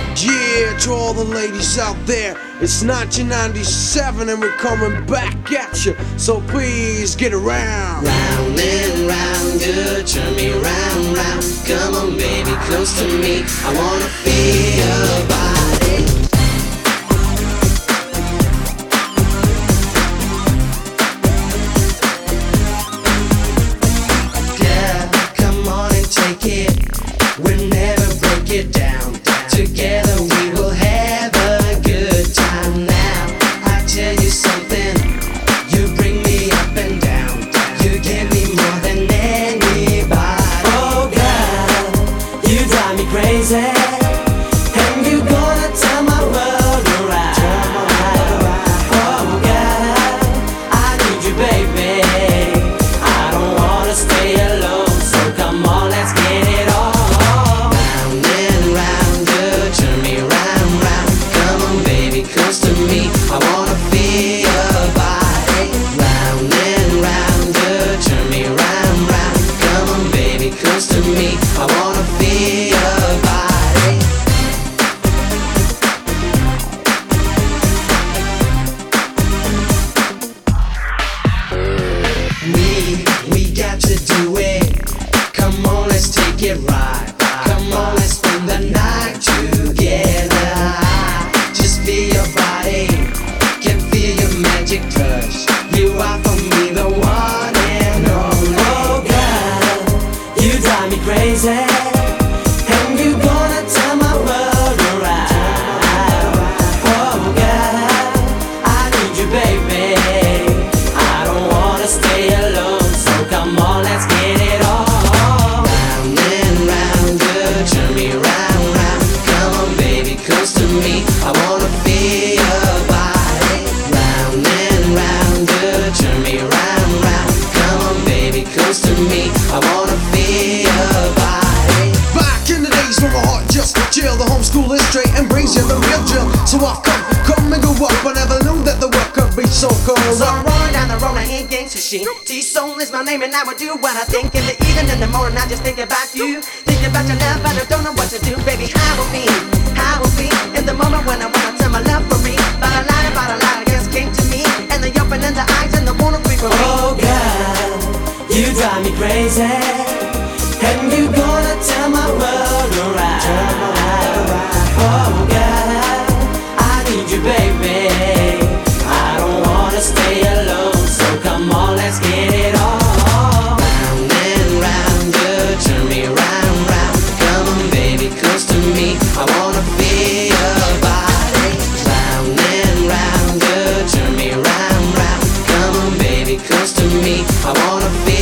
Yeah, to all the ladies out there, it's 1997 and we're coming back at you, so please get around. Round and round, good, turn me round, round. Come on baby, close to me, I wanna feel your body. Girl, come on and take it, we'll never break it down. Together we will have a good time now. I tell you something, you bring me up and down. You give me more than anybody. Oh girl, you drive me crazy, and you gonna turn my world around. Oh girl, I need you baby, I don't wanna stay alone, so come on let's get it on. Round and round, good, turn me round, round. Come on baby, close to me, I wanna feel your body. Round and round, good, turn me round, round. Come on baby, close to me, I wanna feel your body. We got to do it. Come on, let's take it right. Come on, let's spend the night together. Just feel your body, can feel your magic touch. You are for me the one and only. Oh girl, you drive me crazy, and you gonna turn my world around. Oh girl, I need you baby, I don't wanna stay alone, so come on let's get it on. Round and round, good, turn me round, round. Come on baby, close to me, I wanna feel your body. Round and round, good, turn me round, round. Come on baby, close to me, I wanna feel your body. Back in the days when my heart just chill, the homeschool is straight and brings you the real drill. So I come and go up, I never knew that the work could be so cold. So I'm rolling down the road, I ain't gangsta shit. T-Soul is my name and I would do what I think. In the evening, in the morning, I just think about you. Think about your love, but I don't know what to do. Baby, how will be, in the moment when I wanna tell my love for me. But a lot, just came to me. And they open in the eyes and they wanna be for me. Oh girl, you drive me crazy, and you gonna turn my world around. Oh girl, I need you baby, I don't wanna stay alone, so come on let's get it on. Round and round, good, turn me round, round. Come on baby, close to me, I wanna feel your body. Round and round, good, turn me round, round. Come on baby, close to me, I wanna feel